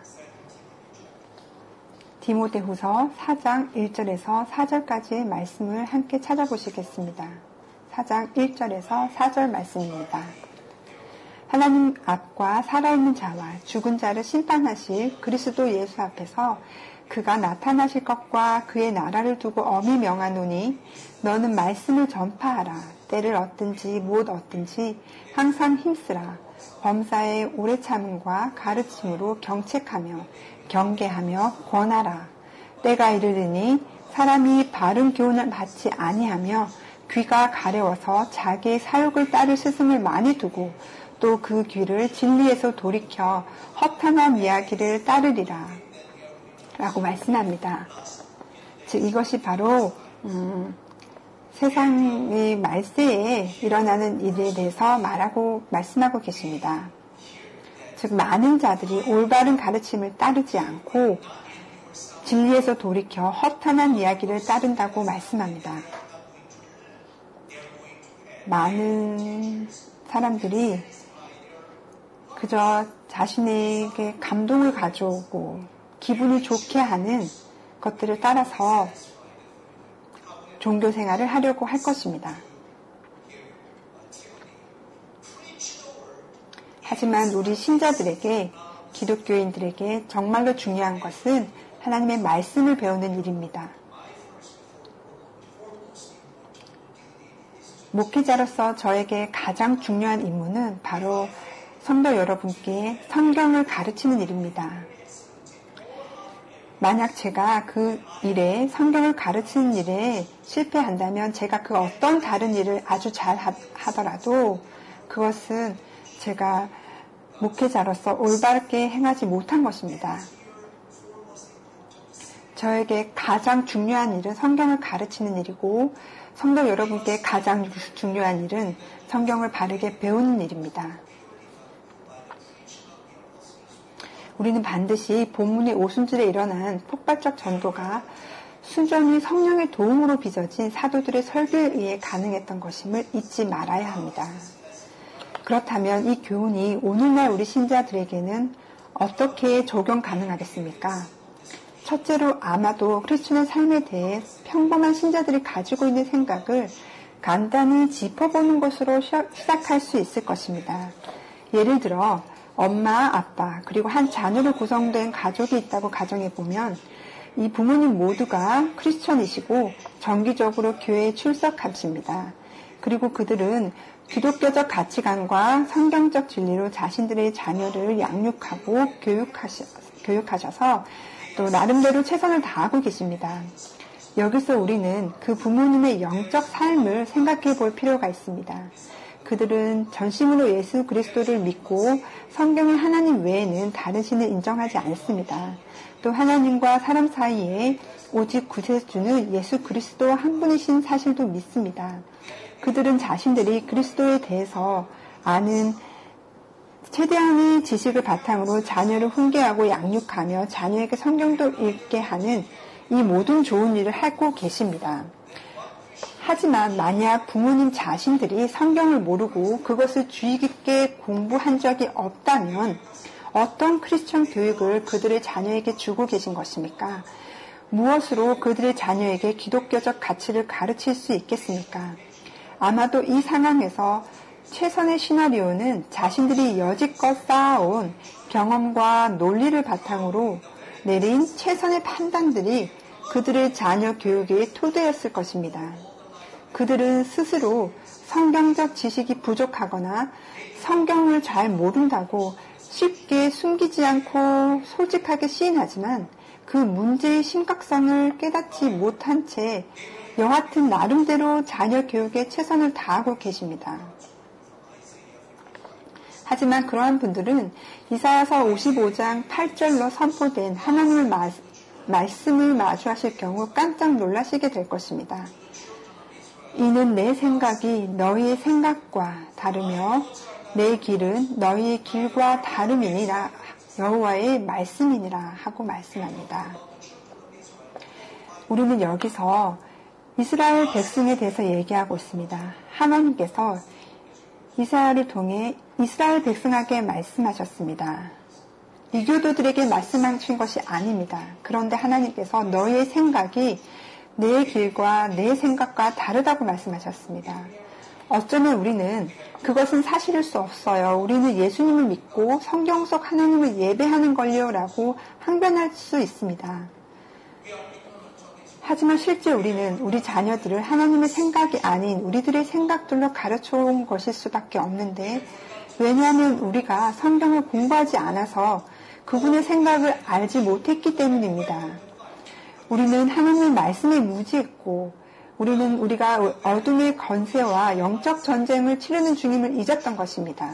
디모데후서 4장 1절에서 4절까지의 말씀을 함께 찾아보시겠습니다. 4장 1절에서 4절 말씀입니다. 하나님 앞과 살아있는 자와 죽은 자를 심판하실 그리스도 예수 앞에서 그가 나타나실 것과 그의 나라를 두고 엄히 명하노니 너는 말씀을 전파하라. 때를 얻든지 못 얻든지 항상 힘쓰라. 범사의 오래 참음과 가르침으로 경책하며 경계하며 권하라. 때가 이르르니 사람이 바른 교훈을 받지 아니하며 귀가 가려워서 자기의 사욕을 따를 스승을 많이 두고 또 그 귀를 진리에서 돌이켜 허탄한 이야기를 따르리라 라고 말씀합니다. 즉 이것이 바로 세상의 말세에 일어나는 일에 대해서 말씀하고 계십니다. 즉 많은 자들이 올바른 가르침을 따르지 않고 진리에서 돌이켜 허탄한 이야기를 따른다고 말씀합니다. 많은 사람들이 그저 자신에게 감동을 가져오고 기분을 좋게 하는 것들을 따라서 종교 생활을 하려고 할 것입니다. 하지만 우리 신자들에게, 기독교인들에게 정말로 중요한 것은 하나님의 말씀을 배우는 일입니다. 목회자로서 저에게 가장 중요한 임무는 바로 성도 여러분께 성경을 가르치는 일입니다. 만약 제가 그 일에, 성경을 가르치는 일에 실패한다면 제가 그 어떤 다른 일을 아주 잘 하더라도 그것은 제가 목회자로서 올바르게 행하지 못한 것입니다. 저에게 가장 중요한 일은 성경을 가르치는 일이고 성도 여러분께 가장 중요한 일은 성경을 바르게 배우는 일입니다. 우리는 반드시 본문의 오순절에 일어난 폭발적 전도가 순전히 성령의 도움으로 빚어진 사도들의 설교에 의해 가능했던 것임을 잊지 말아야 합니다. 그렇다면 이 교훈이 오늘날 우리 신자들에게는 어떻게 적용 가능하겠습니까? 첫째로 아마도 그리스도의 삶에 대해 평범한 신자들이 가지고 있는 생각을 간단히 짚어보는 것으로 시작할 수 있을 것입니다. 예를 들어 엄마, 아빠, 그리고 한 자녀로 구성된 가족이 있다고 가정해보면 이 부모님 모두가 크리스천이시고 정기적으로 교회에 출석하십니다. 그리고 그들은 기독교적 가치관과 성경적 진리로 자신들의 자녀를 양육하고 교육하셔서 또 나름대로 최선을 다하고 계십니다. 여기서 우리는 그 부모님의 영적 삶을 생각해 볼 필요가 있습니다. 그들은 전심으로 예수 그리스도를 믿고 성경의 하나님 외에는 다른 신을 인정하지 않습니다. 또 하나님과 사람 사이에 오직 구세주는 예수 그리스도 한 분이신 사실도 믿습니다. 그들은 자신들이 그리스도에 대해서 아는 최대한의 지식을 바탕으로 자녀를 훈계하고 양육하며 자녀에게 성경도 읽게 하는 이 모든 좋은 일을 하고 계십니다. 하지만 만약 부모님 자신들이 성경을 모르고 그것을 주의 깊게 공부한 적이 없다면 어떤 크리스천 교육을 그들의 자녀에게 주고 계신 것입니까? 무엇으로 그들의 자녀에게 기독교적 가치를 가르칠 수 있겠습니까? 아마도 이 상황에서 최선의 시나리오는 자신들이 여지껏 쌓아온 경험과 논리를 바탕으로 내린 최선의 판단들이 그들의 자녀 교육의 토대였을 것입니다. 그들은 스스로 성경적 지식이 부족하거나 성경을 잘 모른다고 쉽게 숨기지 않고 솔직하게 시인하지만 그 문제의 심각성을 깨닫지 못한 채 여하튼 나름대로 자녀 교육에 최선을 다하고 계십니다. 하지만 그러한 분들은 이사야서 55장 8절로 선포된 하나님의 말씀을 마주하실 경우 깜짝 놀라시게 될 것입니다. 이는 내 생각이 너희의 생각과 다르며 내 길은 너희의 길과 다름이니라 여호와의 말씀이니라 하고 말씀합니다. 우리는 여기서 이스라엘 백성에 대해서 얘기하고 있습니다. 하나님께서 이사야를 통해 이스라엘 백성에게 말씀하셨습니다. 이교도들에게 말씀하신 것이 아닙니다. 그런데 하나님께서 너희의 생각이 내 길과 내 생각과 다르다고 말씀하셨습니다. 어쩌면 우리는 그것은 사실일 수 없어요. 우리는 예수님을 믿고 성경 속 하나님을 예배하는 걸요 라고 항변할 수 있습니다. 하지만 실제 우리는 우리 자녀들을 하나님의 생각이 아닌 우리들의 생각들로 가르쳐온 것일 수밖에 없는데 왜냐하면 우리가 성경을 공부하지 않아서 그분의 생각을 알지 못했기 때문입니다. 우리는 하나님의 말씀에 무지했고 우리는 우리가 어둠의 권세와 영적 전쟁을 치르는 중임을 잊었던 것입니다.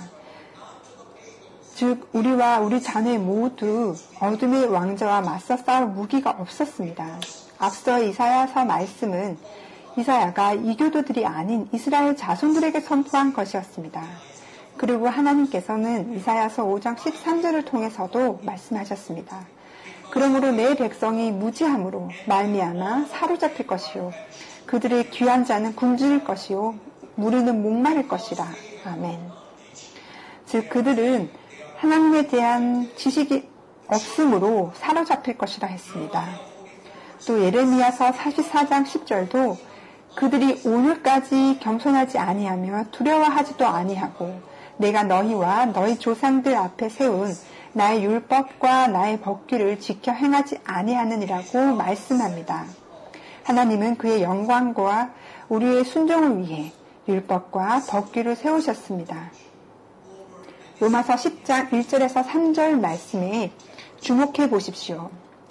즉 우리와 우리 자녀 모두 어둠의 왕자와 맞서 싸울 무기가 없었습니다. 앞서 이사야서 말씀은 이사야가 이교도들이 아닌 이스라엘 자손들에게 선포한 것이었습니다. 그리고 하나님께서는 이사야서 5장 13절을 통해서도 말씀하셨습니다. 그러므로 내 백성이 무지함으로 말미암아 사로잡힐 것이요 그들의 귀한 자는 굶주릴 것이요 무리는 목마를 것이라. 아멘. 즉 그들은 하나님에 대한 지식이 없으므로 사로잡힐 것이라 했습니다. 또 예레미야서 44장 10절도 그들이 오늘까지 겸손하지 아니하며 두려워하지도 아니하고 내가 너희와 너희 조상들 앞에 세운 나의 율법과 나의 법규를 지켜 행하지 아니하느니라고 말씀합니다. 하나님은 그의 영광과 우리의 순종을 위해 율법과 법규를 세우셨습니다. 로마서 10장 1절에서 3절 말씀에 주목해 보십시오.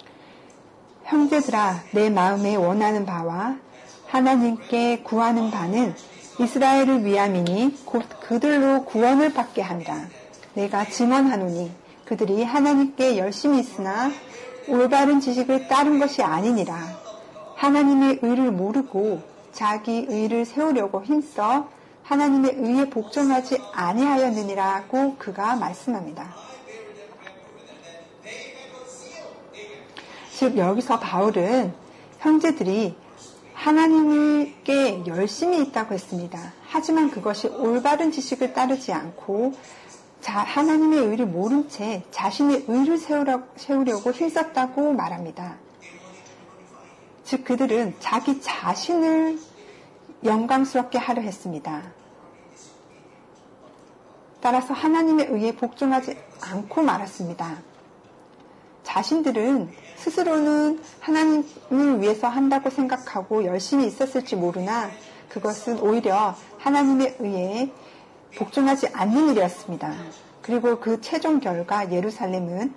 형제들아 내 마음에 원하는 바와 하나님께 구하는 바는 이스라엘을 위함이니 곧 그들로 구원을 받게 한다. 내가 증언하노니 그들이 하나님께 열심히 있으나 올바른 지식을 따른 것이 아니니라. 하나님의 의를 모르고 자기 의를 세우려고 힘써 하나님의 의에 복종하지 아니하였느니라고 그가 말씀합니다. 즉 여기서 바울은 형제들이 하나님께 열심히 있다고 했습니다. 하지만 그것이 올바른 지식을 따르지 않고 하나님의 의를 모른 채 자신의 의를 세우려고 힘썼다고 말합니다. 즉 그들은 자기 자신을 영광스럽게 하려 했습니다. 따라서 하나님의 의에 복종하지 않고 말았습니다. 자신들은 스스로는 하나님을 위해서 한다고 생각하고 열심히 있었을지 모르나 그것은 오히려 하나님의 의에 복종하지 않는 일이었습니다. 그리고 그 최종 결과 예루살렘은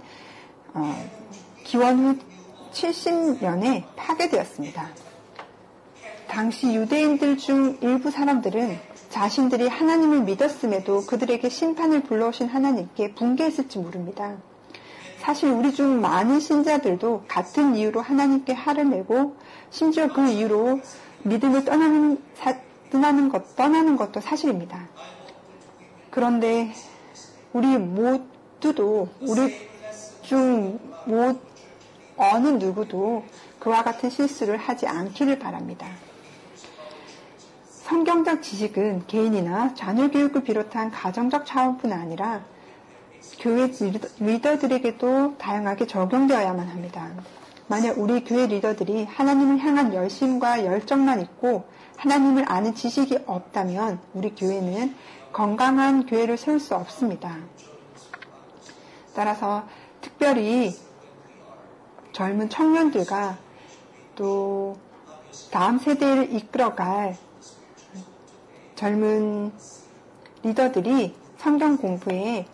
기원 후 70년에 파괴되었습니다. 당시 유대인들 중 일부 사람들은 자신들이 하나님을 믿었음에도 그들에게 심판을 불러오신 하나님께 분개했을지 모릅니다. 사실 우리 중 많은 신자들도 같은 이유로 하나님께 화를 내고 심지어 그 이유로 믿음을 떠나는 것도 사실입니다. 그런데 우리 모두도 우리 중 어느 누구도 그와 같은 실수를 하지 않기를 바랍니다. 성경적 지식은 개인이나 자녀 교육을 비롯한 가정적 차원뿐 아니라 교회 리더들에게도 다양하게 적용되어야만 합니다. 만약 우리 교회 리더들이 하나님을 향한 열심과 열정만 있고 하나님을 아는 지식이 없다면 우리 교회는 건강한 교회를 세울 수 없습니다. 따라서 특별히 젊은 청년들과 또 다음 세대를 이끌어갈 젊은 리더들이 성경 공부에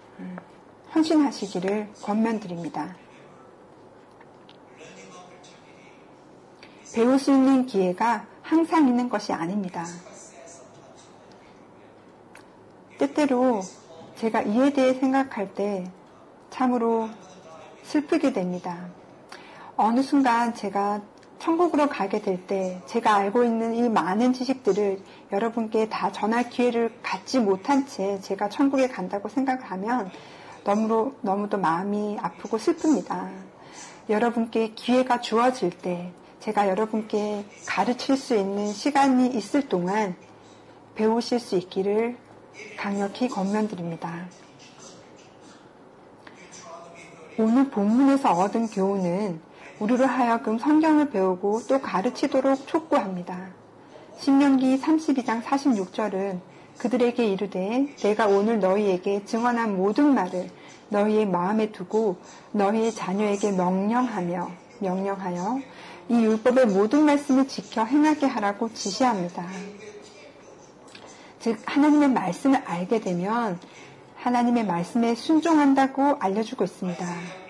헌신하시기를 권면드립니다. 배울 수 있는 기회가 항상 있는 것이 아닙니다. 때때로 제가 이에 대해 생각할 때 참으로 슬프게 됩니다. 어느 순간 제가 천국으로 가게 될 때 제가 알고 있는 이 많은 지식들을 여러분께 다 전할 기회를 갖지 못한 채 제가 천국에 간다고 생각하면 너무도 마음이 아프고 슬픕니다. 여러분께 기회가 주어질 때 제가 여러분께 가르칠 수 있는 시간이 있을 동안 배우실 수 있기를 강력히 권면드립니다. 오늘 본문에서 얻은 교훈은 우리로 하여금 성경을 배우고 또 가르치도록 촉구합니다. 신명기 32장 46절은 그들에게 이르되 내가 오늘 너희에게 증언한 모든 말을 너희의 마음에 두고 너희의 자녀에게 명령하여 이 율법의 모든 말씀을 지켜 행하게 하라고 지시합니다. 즉 하나님의 말씀을 알게 되면 하나님의 말씀에 순종한다고 알려주고 있습니다.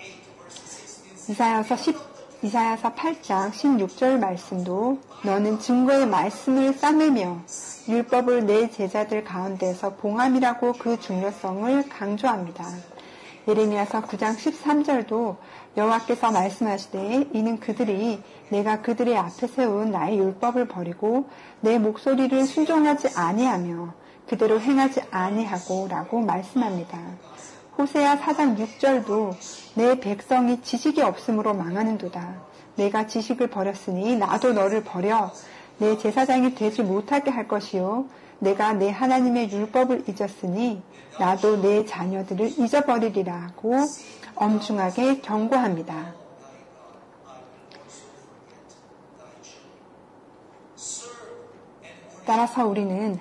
이사야서 8장 16절 말씀도 너는 증거의 말씀을 싸매며 율법을 내 제자들 가운데서 봉함이라고 그 중요성을 강조합니다. 예레미야서 9장 13절도 여호와께서 말씀하시되 이는 그들이 내가 그들의 앞에 세운 나의 율법을 버리고 내 목소리를 순종하지 아니하며 그대로 행하지 아니하고 라고 말씀합니다. 호세아 4장 6절도 내 백성이 지식이 없으므로 망하는도다. 내가 지식을 버렸으니 나도 너를 버려 내 제사장이 되지 못하게 할 것이요 내가 내 하나님의 율법을 잊었으니 나도 내 자녀들을 잊어버리리라고 엄중하게 경고합니다. 따라서 우리는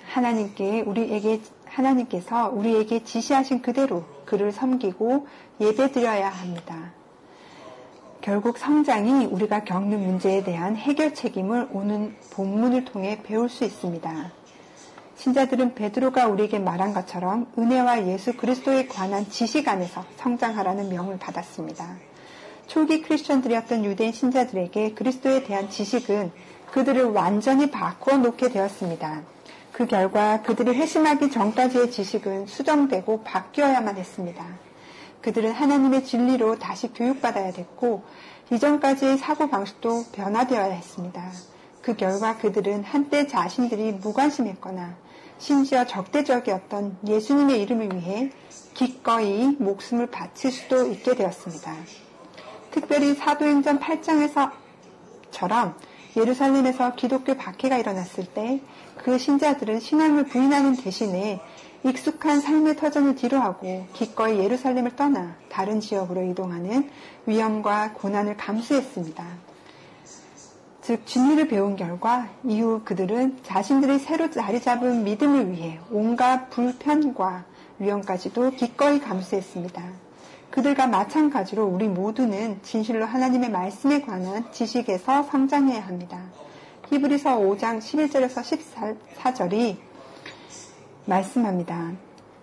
하나님께서 우리에게 지시하신 그대로 그를 섬기고 예배드려야 합니다. 결국 성장이 우리가 겪는 문제에 대한 해결 책임을 오는 본문을 통해 배울 수 있습니다. 신자들은 베드로가 우리에게 말한 것처럼 은혜와 예수 그리스도에 관한 지식 안에서 성장하라는 명을 받았습니다. 초기 크리스천들이었던 유대인 신자들에게 그리스도에 대한 지식은 그들을 완전히 바꾸어 놓게 되었습니다. 그 결과 그들이 회심하기 전까지의 지식은 수정되고 바뀌어야만 했습니다. 그들은 하나님의 진리로 다시 교육받아야 됐고 이전까지의 사고방식도 변화되어야 했습니다. 그 결과 그들은 한때 자신들이 무관심했거나 심지어 적대적이었던 예수님의 이름을 위해 기꺼이 목숨을 바칠 수도 있게 되었습니다. 특별히 사도행전 8장에서처럼 예루살렘에서 기독교 박해가 일어났을 때 그 신자들은 신앙을 부인하는 대신에 익숙한 삶의 터전을 뒤로하고 기꺼이 예루살렘을 떠나 다른 지역으로 이동하는 위험과 고난을 감수했습니다. 즉 진리를 배운 결과 이후 그들은 자신들이 새로 자리 잡은 믿음을 위해 온갖 불편과 위험까지도 기꺼이 감수했습니다. 그들과 마찬가지로 우리 모두는 진실로 하나님의 말씀에 관한 지식에서 성장해야 합니다. 히브리서 5장 11절에서 14절이 말씀합니다.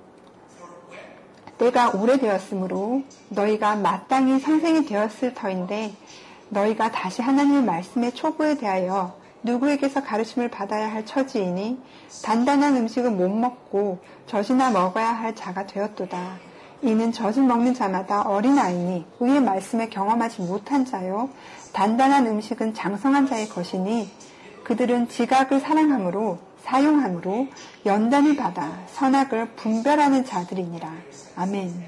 때가 오래되었으므로 너희가 마땅히 선생이 되었을 터인데 너희가 다시 하나님의 말씀의 초보에 대하여 누구에게서 가르침을 받아야 할 처지이니 단단한 음식은 못 먹고 젖이나 먹어야 할 자가 되었도다. 이는 젖을 먹는 자마다 어린아이니 의의 말씀을 경험하지 못한 자요 단단한 음식은 장성한 자의 것이니 그들은 지각을 사용함으로 연단을 받아 선악을 분별하는 자들이니라. 아멘.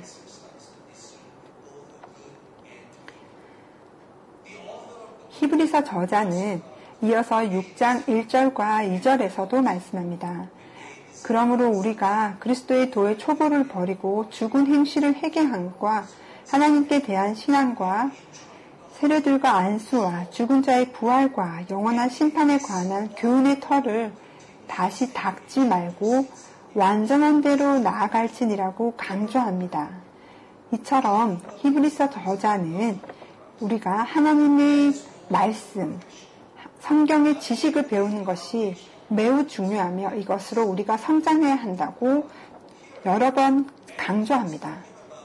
히브리서 저자는 이어서 6장 1절과 2절에서도 말씀합니다. 그러므로 우리가 그리스도의 도의 초보를 버리고 죽은 행실을 회개함과 하나님께 대한 신앙과 세례들과 안수와 죽은 자의 부활과 영원한 심판에 관한 교훈의 터를 다시 닦지 말고 완전한 대로 나아갈지니라고 강조합니다. 이처럼 히브리서 저자는 우리가 하나님의 말씀, 성경의 지식을 배우는 것이 매우 중요하며 이것으로 우리가 성장해야 한다고 여러 번 강조합니다.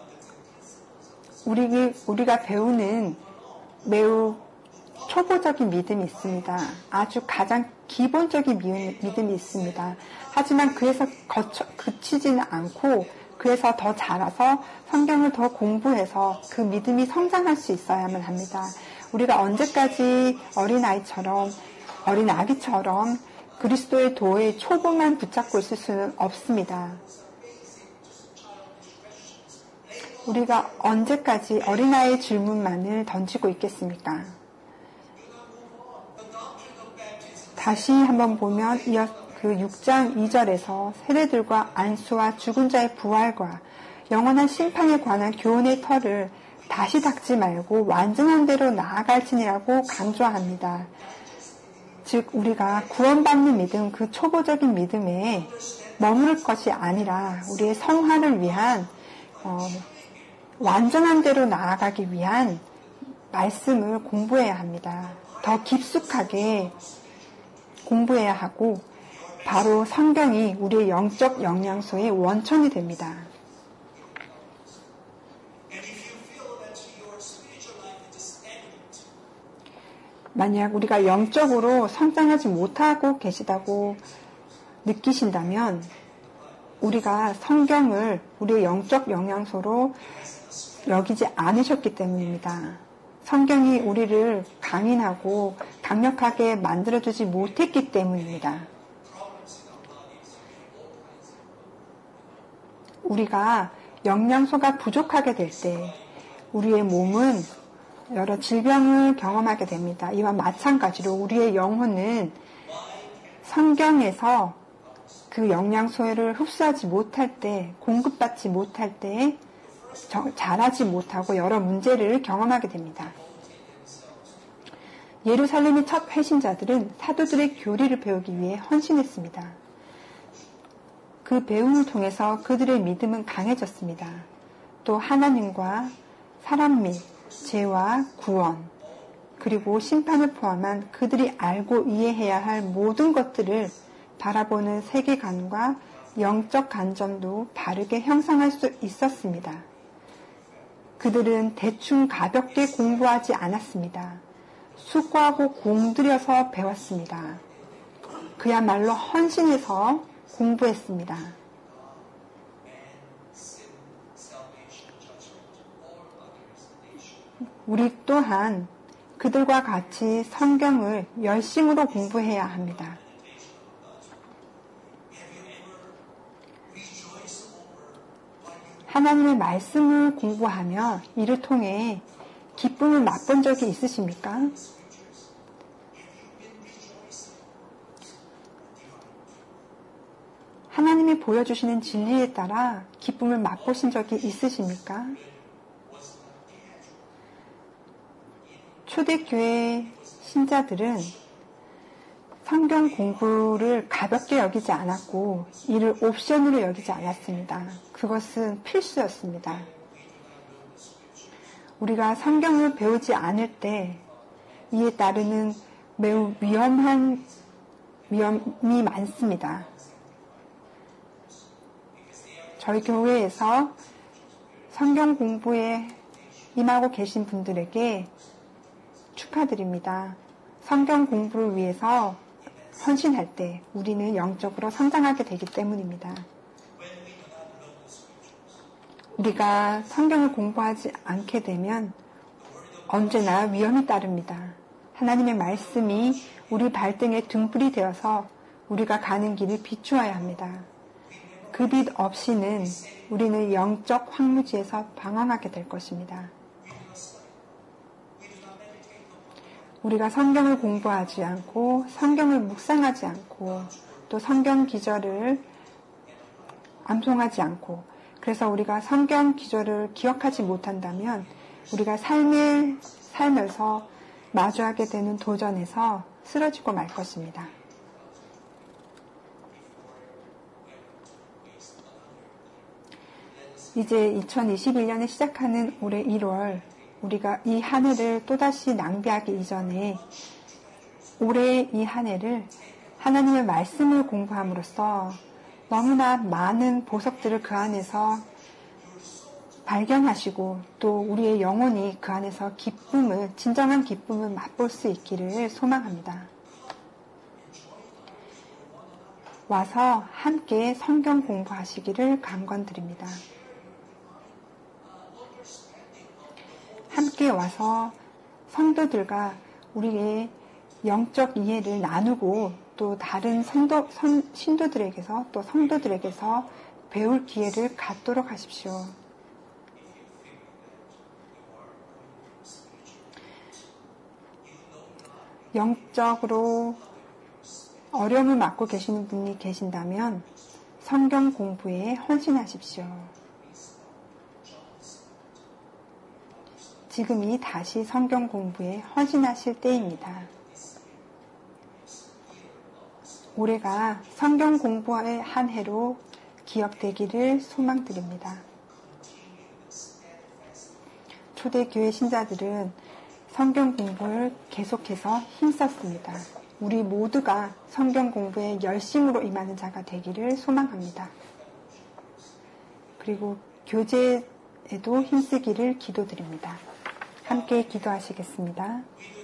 우리가 배우는 매우 초보적인 믿음이 있습니다. 아주 가장 기본적인 믿음이 있습니다. 하지만 그에서 그치지는 않고 그래서 더 자라서 성경을 더 공부해서 그 믿음이 성장할 수 있어야만 합니다. 우리가 언제까지 어린아기처럼 그리스도의 도의 초보만 붙잡고 있을 수는 없습니다. 우리가 언제까지 어린아이의 질문만을 던지고 있겠습니까? 다시 한번 보면 그 6장 2절에서 세대들과 안수와 죽은 자의 부활과 영원한 심판에 관한 교훈의 터를 다시 닦지 말고 완전한 대로 나아갈지니라고 강조합니다. 즉 우리가 구원받는 믿음, 그 초보적인 믿음에 머무를 것이 아니라 우리의 성화를 위한 완전한 대로 나아가기 위한 말씀을 공부해야 합니다. 더 깊숙하게 공부해야 하고 바로 성경이 우리의 영적 영양소의 원천이 됩니다. 만약 우리가 영적으로 성장하지 못하고 계시다고 느끼신다면 우리가 성경을 우리의 영적 영양소로 여기지 않으셨기 때문입니다. 성경이 우리를 강인하고 강력하게 만들어주지 못했기 때문입니다. 우리가 영양소가 부족하게 될 때 우리의 몸은 여러 질병을 경험하게 됩니다. 이와 마찬가지로 우리의 영혼은 성경에서 그 영양소를 흡수하지 못할 때, 공급받지 못할 때 자라지 못하고 여러 문제를 경험하게 됩니다. 예루살렘의 첫 회신자들은 사도들의 교리를 배우기 위해 헌신했습니다. 그 배움을 통해서 그들의 믿음은 강해졌습니다. 또 하나님과 사람 및 죄와 구원, 그리고 심판을 포함한 그들이 알고 이해해야 할 모든 것들을 바라보는 세계관과 영적 관점도 바르게 형성할 수 있었습니다. 그들은 대충 가볍게 공부하지 않았습니다. 수고하고 공들여서 배웠습니다. 그야말로 헌신해서 공부했습니다. 우리 또한 그들과 같이 성경을 열심으로 공부해야 합니다. 하나님의 말씀을 공부하며 이를 통해 기쁨을 맛본 적이 있으십니까? 하나님이 보여주시는 진리에 따라 기쁨을 맛보신 적이 있으십니까? 초대교회 신자들은 성경 공부를 가볍게 여기지 않았고 이를 옵션으로 여기지 않았습니다. 그것은 필수였습니다. 우리가 성경을 배우지 않을 때 이에 따르는 매우 위험이 많습니다. 저희 교회에서 성경 공부에 임하고 계신 분들에게 축하드립니다. 성경 공부를 위해서 헌신할 때 우리는 영적으로 성장하게 되기 때문입니다. 우리가 성경을 공부하지 않게 되면 언제나 위험이 따릅니다. 하나님의 말씀이 우리 발등에 등불이 되어서 우리가 가는 길을 비추어야 합니다. 그 빛 없이는 우리는 영적 황무지에서 방황하게 될 것입니다. 우리가 성경을 공부하지 않고 성경을 묵상하지 않고 또 성경 기절을 암송하지 않고 그래서 우리가 성경 기절을 기억하지 못한다면 우리가 살면서 마주하게 되는 도전에서 쓰러지고 말 것입니다. 이제 2021년에 시작하는 올해 1월 우리가 이 한 해를 또다시 낭비하기 이전에 올해 이 한 해를 하나님의 말씀을 공부함으로써 너무나 많은 보석들을 그 안에서 발견하시고 또 우리의 영혼이 그 안에서 진정한 기쁨을 맛볼 수 있기를 소망합니다. 와서 함께 성경 공부하시기를 간권드립니다. 함께 와서 성도들과 우리의 영적 이해를 나누고 또 다른 신도들에게서 또 성도들에게서 배울 기회를 갖도록 하십시오. 영적으로 어려움을 맞고 계시는 분이 계신다면 성경 공부에 헌신하십시오. 지금이 다시 성경 공부에 헌신하실 때입니다. 올해가 성경 공부의 한 해로 기억되기를 소망드립니다. 초대교회 신자들은 성경 공부를 계속해서 힘썼습니다. 우리 모두가 성경 공부에 열심으로 임하는 자가 되기를 소망합니다. 그리고 교제에도 힘쓰기를 기도드립니다. 함께 기도하시겠습니다.